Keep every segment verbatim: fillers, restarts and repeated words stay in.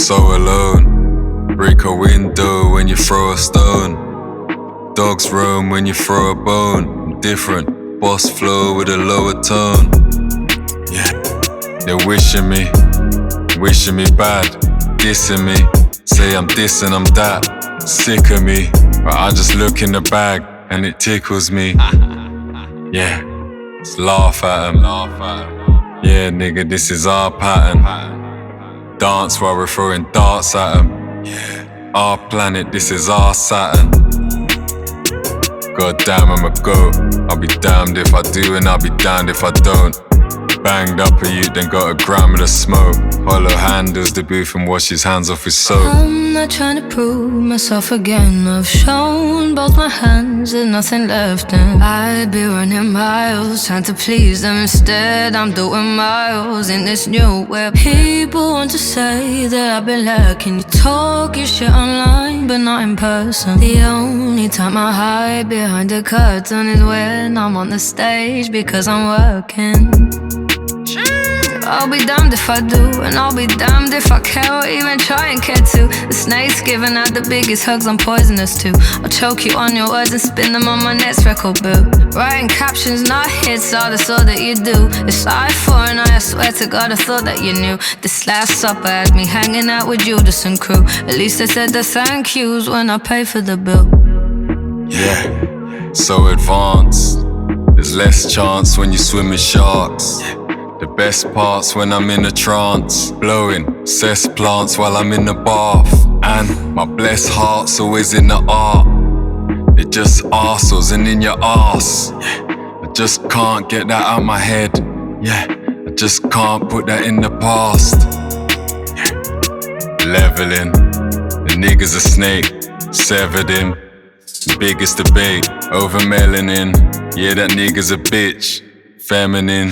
so alone. Break a window when you throw a stone. Dogs roam when you throw a bone. Different, boss flow with a lower tone. Yeah, they're wishing me, wishing me bad, dissing me. Say I'm this and I'm that, sick of me. But I just look in the bag and it tickles me. Yeah, just laugh at 'em. Yeah, nigga, this is our pattern. Dance while we're throwing darts at 'em. Our planet, this is our Saturn. God damn, I'm a goat. I'll be damned if I do and I'll be damned if I don't. Banged up a youth, then got a gram of the smoke. Hollow handles the booth and wash his hands off his soap. I'm not trying to prove myself again. I've shown both my hands, there's nothing left, and I'd be running miles trying to please them. Instead, I'm doing miles in this new web. People want to say that I've been lacking. You talk your shit online, but not in person. The only time I hide behind the curtain is when I'm on the stage, because I'm working. I'll be damned if I do, and I'll be damned if I care or even try and care to. The snake's giving out the biggest hugs, I'm poisonous too. I'll choke you on your words and spin them on my next record bill. Writing captions, not hits, all that's all that you do. It's eye for an eye, I swear to God I thought that you knew. This last supper had me hanging out with Judas and crew. At least I said the thank yous when I pay for the bill. Yeah, so advanced. There's less chance when you swim with sharks. The best parts when I'm in a trance, blowing cess plants while I'm in the bath. And my blessed heart's always in the art. It just arseholes and in your arse. I just can't get that out my head. Yeah, I just can't put that in the past. Yeah. Leveling, the nigga's a snake, severed him. Biggest debate over melanin. Yeah, that nigga's a bitch, feminine.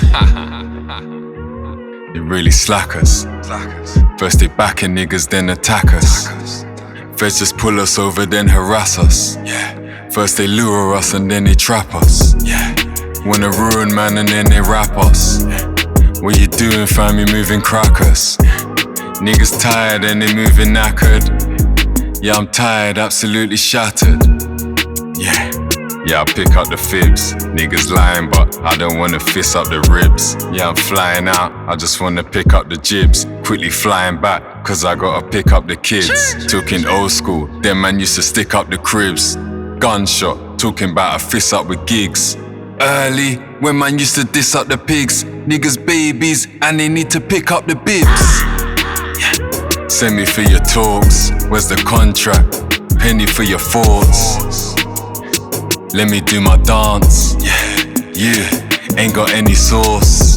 They really slackers. First they backing niggas, then attack us. Feds just pull us over, then harass us. First they lure us and then they trap us. Wanna ruin man and then they rap us. What you doing, fam? You moving crackers. Niggas tired and they moving knackered. Yeah, I'm tired, absolutely shattered. Yeah. Yeah, I pick up the fibs. Niggas lying, but I don't wanna fist up the ribs. Yeah, I'm flying out, I just wanna pick up the jibs. Quickly flying back, cause I gotta pick up the kids. Talking old school, them man used to stick up the cribs. Gunshot, talking about a fist up with gigs. Early, when man used to diss up the pigs. Niggas babies, and they need to pick up the bibs. Yeah. Send me for your talks, where's the contract? Penny for your thoughts. Let me do my dance, yeah, yeah, ain't got any sauce.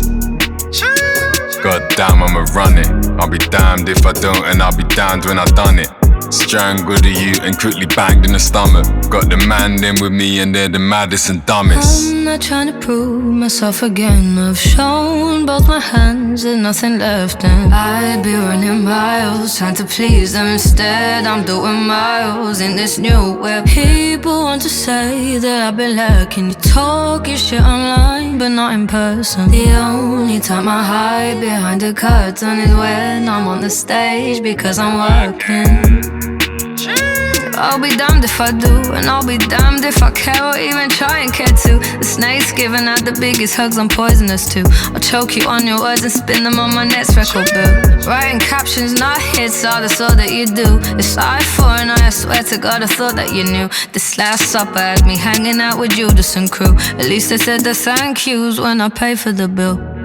God damn, I'ma run it. I'll be damned if I don't, and I'll be damned when I done it. Strangled the youth and quickly banged in the stomach. Got the man them with me and they're the maddest and dumbest. I'm not trying to prove myself again. I've shown both my hands, there's nothing left, and I'd be running miles trying to please them. Instead, I'm doing miles in this new web. People want to say that I've been lacking. You talk your shit online, but not in person. The only time I hide behind the curtain is when I'm on the stage, because I'm working. I'll be damned if I do, and I'll be damned if I care or even try and care to. The snake's giving out the biggest hugs, I'm poisonous too. I'll choke you on your words and spin them on my next record bill. Writing captions, not hits, all that's all that you do. It's eye for an eye, I swear to God I thought that you knew. This last supper had me hanging out with Judas and crew. At least I said the thank yous when I pay for the bill.